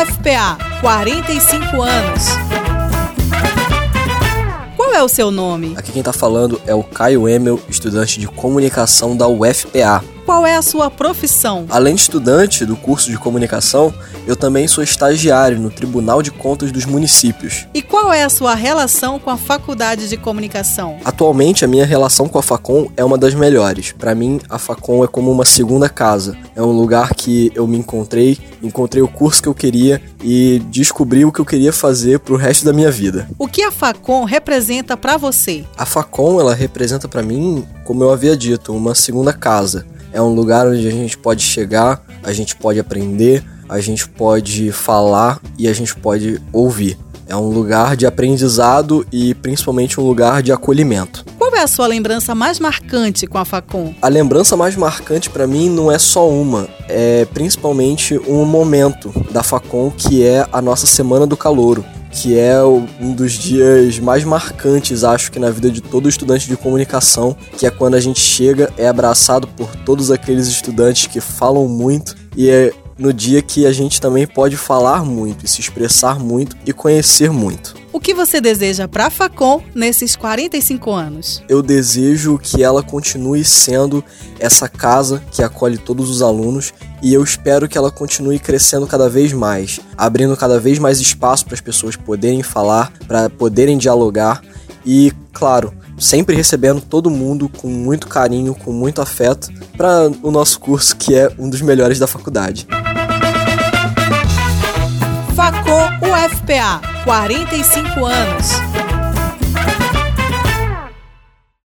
UFPA, 45 anos. Qual é o seu nome? Aqui quem tá falando é o Caio Emel, estudante de comunicação da UFPA. Qual é a sua profissão? Além de estudante do curso de comunicação, eu também sou estagiário no Tribunal de Contas dos Municípios. E qual é a sua relação com a Faculdade de Comunicação? Atualmente, a minha relação com a Facom é uma das melhores. Para mim, a Facom é como uma segunda casa. É um lugar que eu me encontrei o curso que eu queria e descobri o que eu queria fazer pro resto da minha vida. O que a Facom representa para você? A Facom, ela representa para mim, como eu havia dito, uma segunda casa. É um lugar onde a gente pode chegar, a gente pode aprender, a gente pode falar e a gente pode ouvir. É um lugar de aprendizado e principalmente um lugar de acolhimento. Qual é a sua lembrança mais marcante com a Facom? A lembrança mais marcante para mim não é só uma, é principalmente um momento da Facom que é a nossa Semana do Calouro, que é um dos dias mais marcantes, acho que na vida de todo estudante de comunicação, que é quando a gente chega, é abraçado por todos aqueles estudantes que falam muito e é no dia que a gente também pode falar muito, e se expressar muito e conhecer muito. O que você deseja para a Facom nesses 45 anos? Eu desejo que ela continue sendo essa casa que acolhe todos os alunos e eu espero que ela continue crescendo cada vez mais, abrindo cada vez mais espaço para as pessoas poderem falar, para poderem dialogar e, claro, sempre recebendo todo mundo com muito carinho, com muito afeto para o nosso curso que é um dos melhores da faculdade. Facom UFPA, 45 anos.